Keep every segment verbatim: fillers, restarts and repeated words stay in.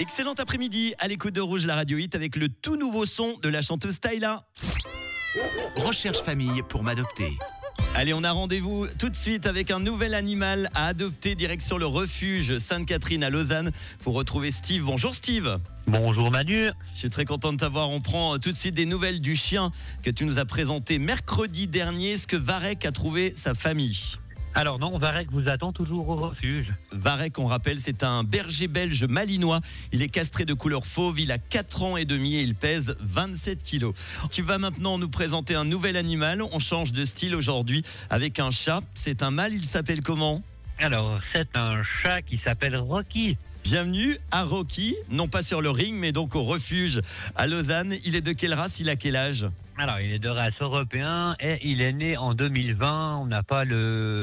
Excellent après-midi à l'écoute de Rouge, la radio hit avec le tout nouveau son de la chanteuse Tyla. Recherche famille pour m'adopter. Allez, on a rendez-vous tout de suite avec un nouvel animal à adopter, direction le refuge Sainte-Catherine à Lausanne pour retrouver Steve. Bonjour Steve. Bonjour Manu. Je suis très content de t'avoir. On prend tout de suite des nouvelles du chien que tu nous as présenté mercredi dernier. Est-ce que Varek a trouvé sa famille ? Alors non, Varek vous attend toujours au refuge. Varek, on rappelle, c'est un berger belge malinois. Il est castré de couleur fauve, il a quatre ans et demi et il pèse vingt-sept kilos. Tu vas maintenant nous présenter un nouvel animal. On change de style aujourd'hui avec un chat. C'est un mâle, il s'appelle comment ? Alors c'est un chat qui s'appelle Rocky. Bienvenue à Rocky, non pas sur le ring, mais donc au refuge à Lausanne. Il est de quelle race ? Il a quel âge ? Alors il est de race européen et il est né en deux mille vingt. On n'a pas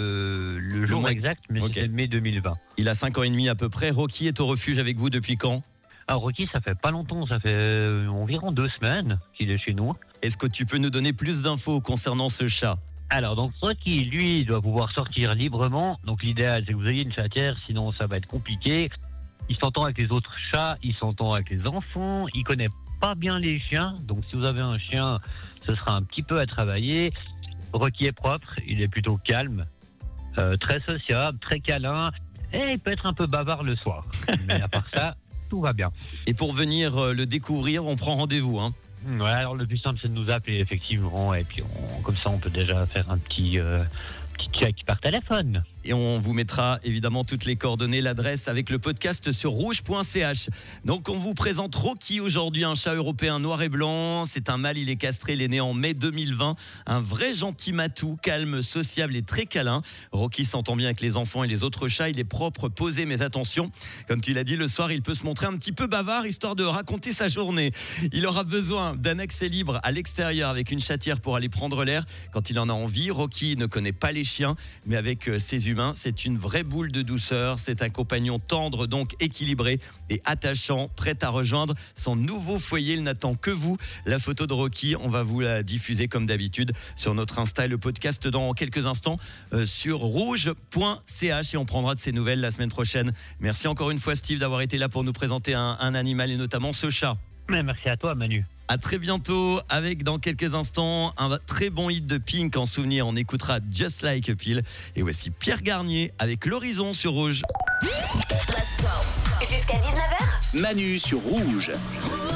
le, le jour mois... exact, mais okay. c'est mai deux mille vingt. Il a cinq ans et demi à peu près. Rocky est au refuge avec vous depuis quand ? Alors Rocky, ça fait pas longtemps, ça fait euh, environ deux semaines qu'il est chez nous. Est-ce que tu peux nous donner plus d'infos concernant ce chat ? Alors donc Rocky, lui, doit pouvoir sortir librement. Donc l'idéal, c'est que vous ayez une chatière, sinon ça va être compliqué. Il s'entend avec les autres chats, il s'entend avec les enfants, il connaît pas bien les chiens. Donc si vous avez un chien, ce sera un petit peu à travailler. Rocky est propre, il est plutôt calme, euh, très sociable, très câlin et il peut être un peu bavard le soir. Mais à part ça, tout va bien. Et pour venir le découvrir, on prend rendez-vous, hein ? Ouais, alors le plus simple c'est de nous appeler effectivement et puis on, comme ça on peut déjà faire un petit, euh, petit check par téléphone. Et on vous mettra évidemment toutes les coordonnées, l'adresse avec le podcast sur rouge point c h. Donc on vous présente Rocky aujourd'hui, un chat européen noir et blanc. C'est un mâle, il est castré, il est né en mai deux mille vingt. Un vrai gentil matou, calme, sociable et très câlin. Rocky s'entend bien avec les enfants et les autres chats. Il est propre, posé, mais attention, comme tu l'as dit, le soir il peut se montrer un petit peu bavard histoire de raconter sa journée. Il aura besoin d'un accès libre à l'extérieur avec une chatière pour aller prendre l'air quand il en a envie. Rocky ne connaît pas les chiens, mais avec ses humains, c'est une vraie boule de douceur. C'est un compagnon tendre, donc équilibré et attachant, prêt à rejoindre son nouveau foyer. Il n'attend que vous. La photo de Rocky, on va vous la diffuser comme d'habitude sur notre Insta et le podcast dans quelques instants euh, sur rouge point c h et on prendra de ces nouvelles la semaine prochaine. Merci encore une fois Steve d'avoir été là pour nous présenter un, un animal et notamment ce chat. Mais merci à toi Manu. À très bientôt avec dans quelques instants un très bon hit de Pink en souvenir. On écoutera Just Like a Pill. Et voici Pierre Garnier avec l'horizon sur Rouge. Let's go. Jusqu'à dix-neuf heures. Manu sur Rouge.